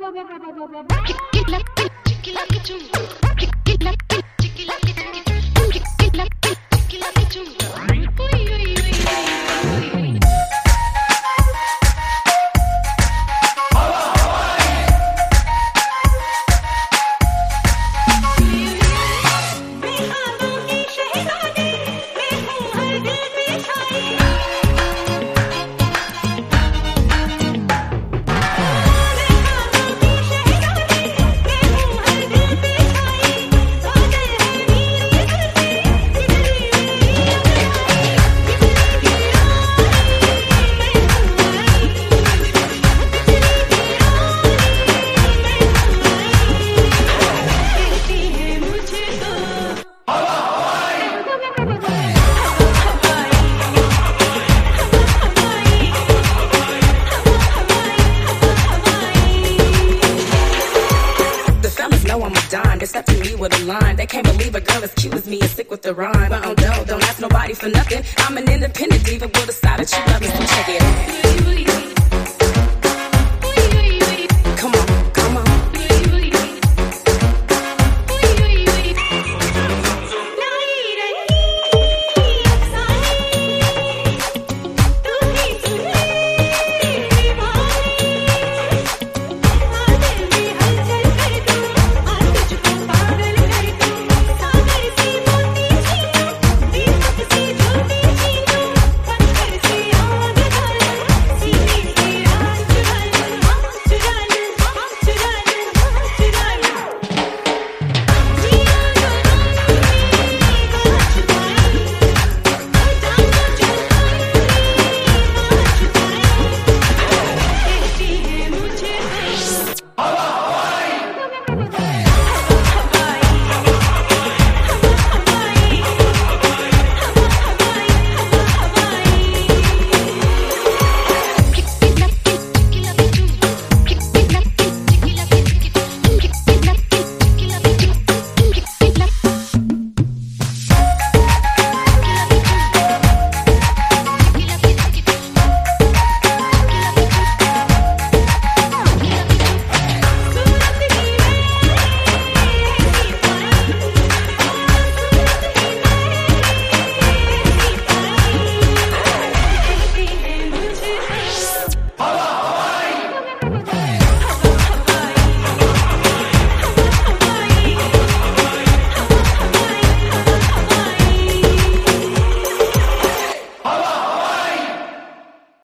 They stepped to me with a line. They can't believe a girl as cute as me is sick with the rhyme. But don't ask nobody for nothing. I'm an independent diva. Will decide that you love me, so check it out.